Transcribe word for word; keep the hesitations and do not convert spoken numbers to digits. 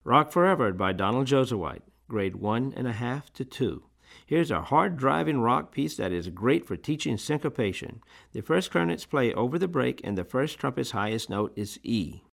Rock Forever by Donald Josewhite, grade one and a half to two. Here's a hard-driving rock piece that is great for teaching syncopation. The first cornets play over the break, and the first trumpet's highest note is E.